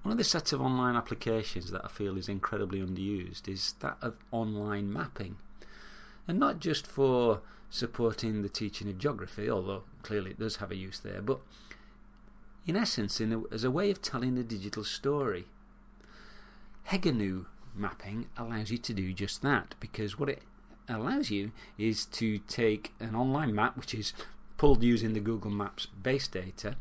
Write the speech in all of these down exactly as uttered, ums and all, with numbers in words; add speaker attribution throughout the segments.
Speaker 1: One of the sets of online applications that I feel is incredibly underused is that of online mapping. And not just for supporting the teaching of geography, although clearly it does have a use there, but in essence in a, as a way of telling a digital story. Hegenu mapping allows you to do just that, because what it allows you is to take an online map, which is pulled using the Google Maps base data,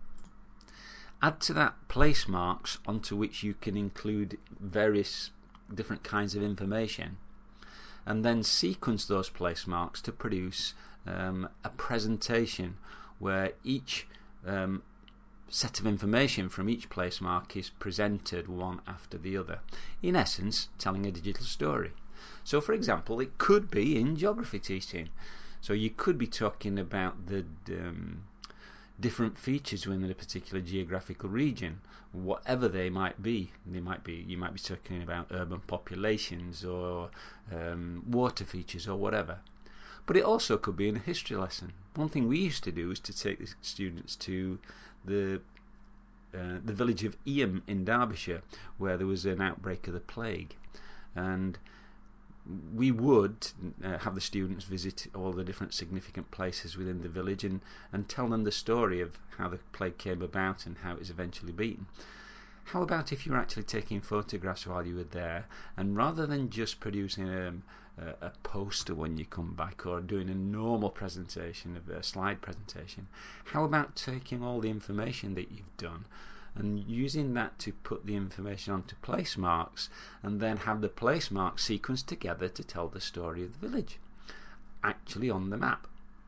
Speaker 1: add to that place marks onto which you can include various different kinds of information, and then sequence those place marks to produce um, a presentation where each um, set of information from each place mark is presented one after the other, in essence telling a digital story. So for example, it could be in geography teaching, so you could be talking about the um, different features within a particular geographical region, whatever they might be. They might be you might be talking about urban populations or um, water features or whatever. But it also could be in a history lesson. One thing we used to do is to take the students to the uh, the village of Eyam in Derbyshire, where there was an outbreak of the plague, and we would uh, have the students visit all the different significant places within the village and, and tell them the story of how the plague came about and how it was eventually beaten. How about if you were actually taking photographs while you were there, and rather than just producing a, a, a poster when you come back or doing a normal presentation, of a slide presentation, how about taking all the information that you've done and using that to put the information onto place marks, and then have the place marks sequenced together to tell the story of the village, actually on the map.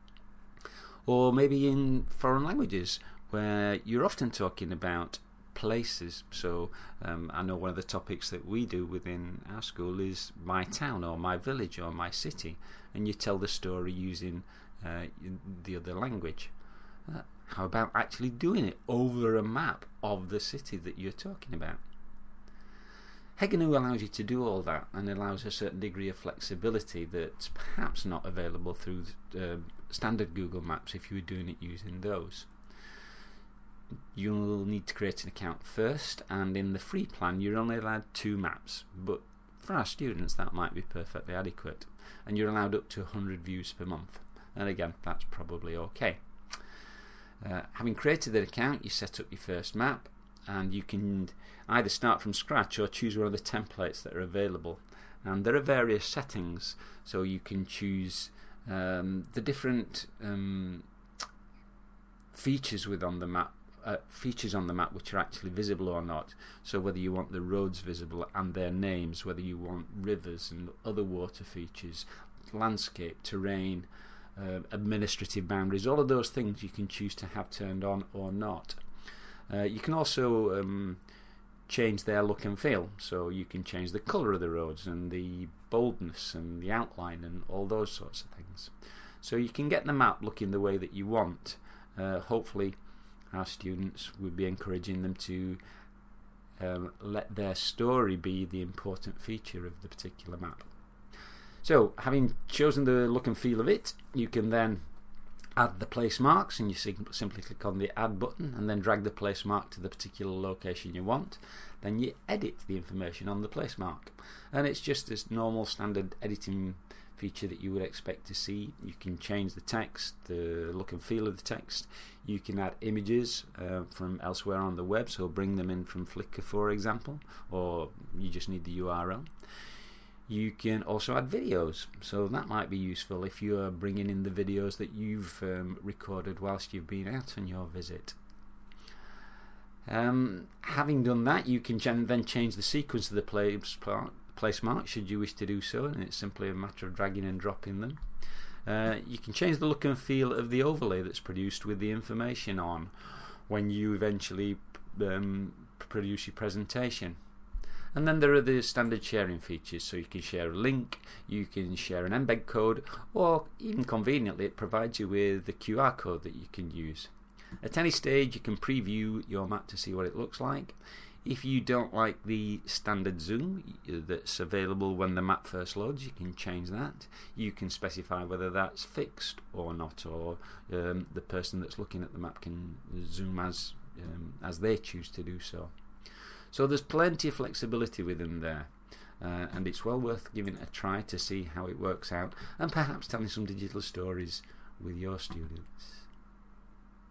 Speaker 1: Or maybe in foreign languages, where you're often talking about places. So um, I know one of the topics that we do within our school is my town or my village or my city, and you tell the story using uh, the other language. Uh, how about actually doing it over a map of the city that you're talking about? Hegenu allows you to do all that and allows a certain degree of flexibility that's perhaps not available through uh, standard Google Maps if you were doing it using those. You'll need to create an account first, and in the free plan you're only allowed two maps, but for our students that might be perfectly adequate, and you're allowed up to one hundred views per month, and again that's probably okay. Uh, having created an account, you set up your first map, and you can either start from scratch or choose one of the templates that are available, and there are various settings, so you can choose um, the different um, features within the map Uh, features on the map which are actually visible or not. So whether you want the roads visible and their names, whether you want rivers and other water features, landscape, terrain, uh, administrative boundaries, all of those things you can choose to have turned on or not. Uh, you can also um, change their look and feel, so you can change the colour of the roads and the boldness and the outline and all those sorts of things. So you can get the map looking the way that you want. Uh, hopefully our students would be encouraging them to um, let their story be the important feature of the particular map. So, having chosen the look and feel of it, you can then add the place marks, and you simply click on the add button and then drag the place mark to the particular location you want. Then you edit the information on the place mark, and it's just this normal standard editing feature that you would expect to see. You can change the text, the look and feel of the text. You can add images uh, from elsewhere on the web, so bring them in from Flickr, for example, or you just need the U R L. You can also add videos, so that might be useful if you are bringing in the videos that you've um, recorded whilst you've been out on your visit. Um, having done that, you can then change the sequence of the place part place marks should you wish to do so, and it's simply a matter of dragging and dropping them. Uh, you can change the look and feel of the overlay that's produced with the information on when you eventually um, produce your presentation. And then there are the standard sharing features, so you can share a link, you can share an embed code, or even conveniently it provides you with the Q R code that you can use. At any stage you can preview your map to see what it looks like. If you don't like the standard zoom that's available when the map first loads, you can change that. You can specify whether that's fixed or not, or um, the person that's looking at the map can zoom as um, as they choose to do so. So there's plenty of flexibility within there. Uh, and it's well worth giving it a try to see how it works out, and perhaps telling some digital stories with your students.